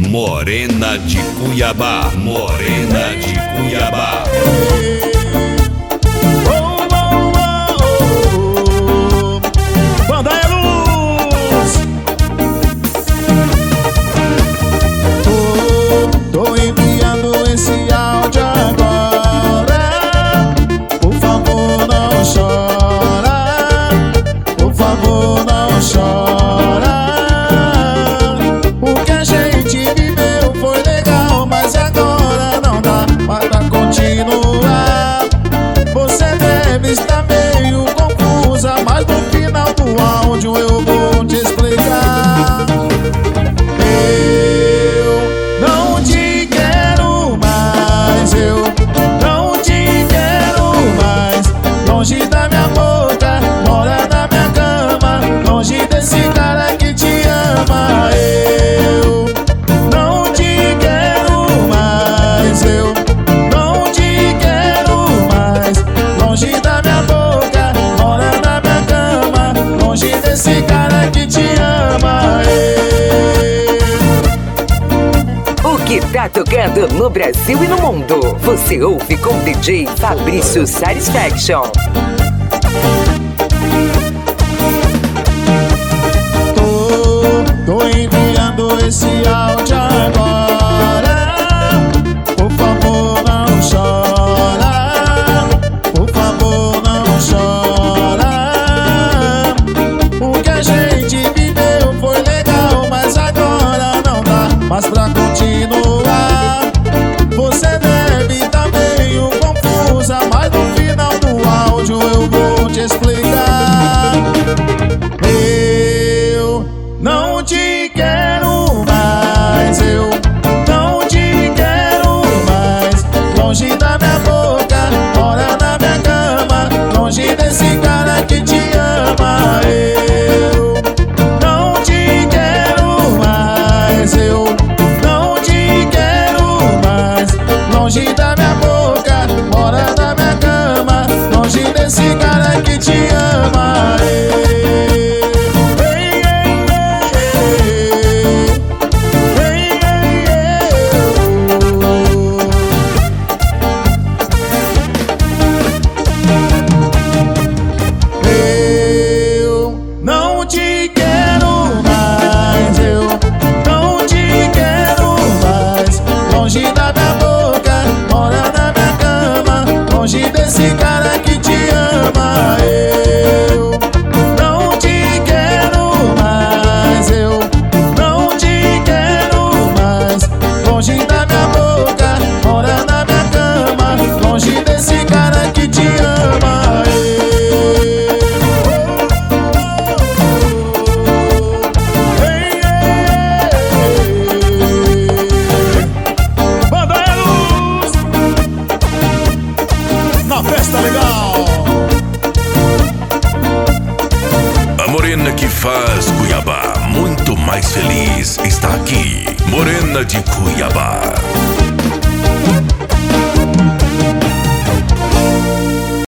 Morena de Cuiabá, Morena de Cuiabá. Banda é luz. Tô enviando esse áudio agora. Por favor, não chora. Por favor, não chora. O que a gente viveu foi legal, mas agora não dá para continuar. Você deve estar meio confusa, mas no final do áudio eu vou te explicar. Eu não te quero mais, eu não te quero mais. Longe da minha boca, mora na minha cama, longe desse cara que te ama. Eu não te quero mais, eu não te quero mais. Longe da minha boca, mora na minha cama, longe desse cara que te ama. O que tá tocando no Brasil e no mundo, você ouve com o DJ Fabrício Satisfaction. Tô enviando esse áudio agora. Por favor, não chora. Por favor, não chora. O que a gente viveu foi legal, mas agora não dá mais pra continuar. Você deve estar meio confusa, mas no final do áudio eu vou te explicar. Eu não te quero mais, eu não te quero mais. Longe da minha boca, mora na minha cama, longe desse cara que te ama. Eu não te quero mais, eu não te quero mais. Longe da minha boca, mora na minha cama, longe desse cara que te ama. Eu não te quero mais, eu não te quero mais. Longe da minha boca, mora na minha cama, longe desse cara que te ama. Eu não te quero mais, eu não te quero mais. Longe da minha boca, mora na minha cama, longe desse cara que te ama. Banda é luz na festa legal. A morena que faz Cuiabá muito mais feliz está aqui. Morena de Cuiabá.